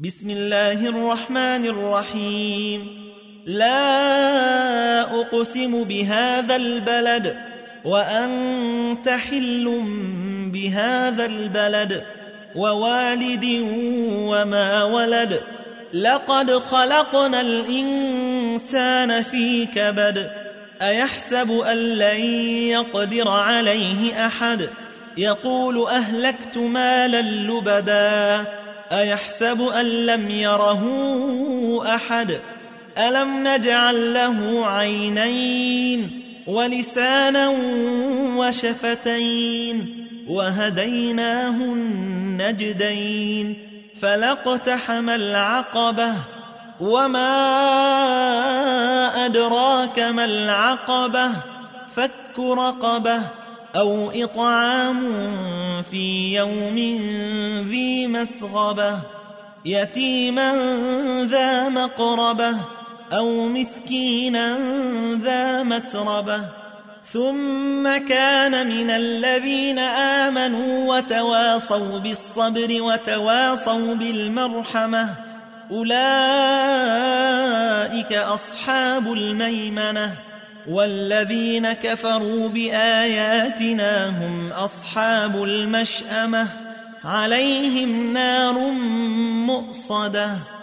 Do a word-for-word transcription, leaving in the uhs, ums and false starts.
بسم الله الرحمن الرحيم لا أقسم بهذا البلد وأنت حل بهذا البلد ووالد وما ولد لقد خلقنا الإنسان في كبد أيحسب أن لن يقدر عليه أحد يقول أهلكت مالا لبدا أيحسب أن لم يره أحد ألم نجعل له عينين ولسانا وشفتين وهديناه النجدين فلاقتحم العقبة وما أدراك ما العقبة فك رقبة أو إطعام في يوم ذي مسغبة يتيما ذا مقربة أو مسكينا ذا متربة ثم كان من الذين آمنوا وتواصوا بالصبر وتواصوا بالمرحمة أولئك أصحاب الميمنة والذين كفروا بآياتنا هم أصحاب المشأمة عليهم نار مؤصدة